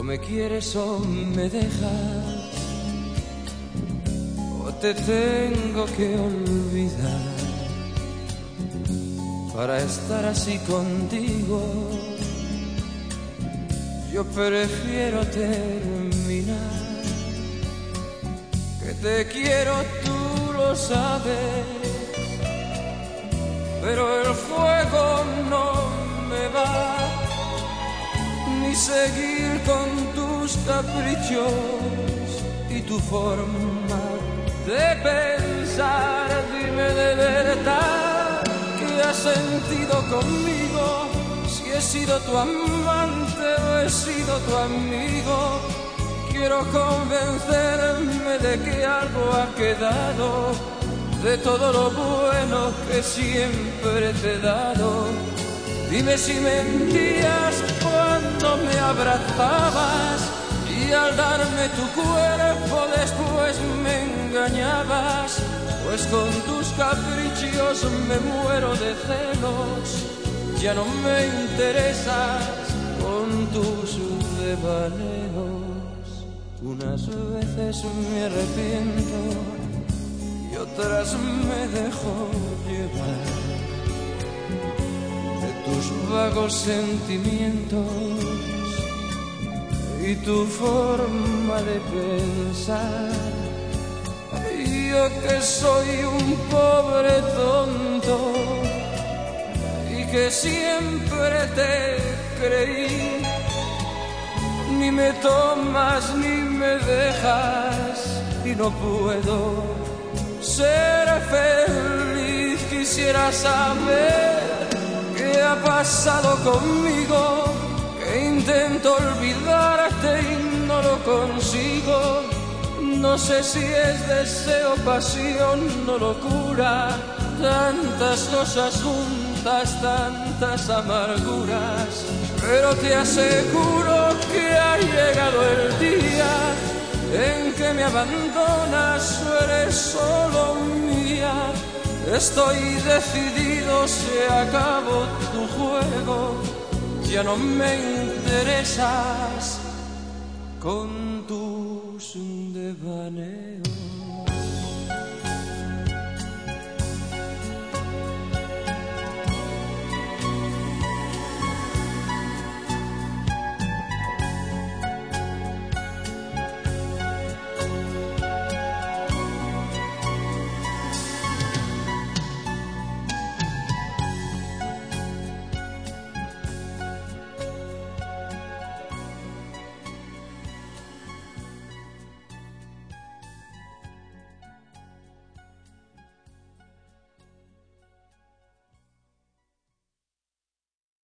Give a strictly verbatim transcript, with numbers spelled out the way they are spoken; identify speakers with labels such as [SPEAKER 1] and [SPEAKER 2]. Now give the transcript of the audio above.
[SPEAKER 1] me quieres o me dejas, o te tengo que olvidar para estar así contigo. Yo prefiero terminar, que te quiero, tú lo sabes, pero el fuego no me va, ni seguir con tus caprichos y tu forma de pensar. Dime de verdad qué has sentido conmigo, si he sido tu amante o he sido tu amigo. Quiero convencerme de que algo ha quedado de todo lo bueno que siempre te he dado. Dime si mentías cuando me abrazabas y al darme tu cuerpo después me engañabas, pues con tus caprichos me muero de celos. Ya no me interesas con tus devaneos. Unas veces me arrepiento y otras me dejo llevar de tus vagos sentimientos y tu forma de pensar. Yo que soy un pobre tonto y que siempre te creí, ni me tomas ni me dejas y no puedo ser feliz. Quisiera saber qué ha pasado conmigo, que intento olvidarte y no lo consigo. No sé si es deseo, pasión o locura, tantas cosas juntas, tantas amarguras. Pero te aseguro que ha llegado el día en que me abandonas, eres solo mía. Estoy decidido, se acabó tu juego, ya no me interesas con tus devaneos.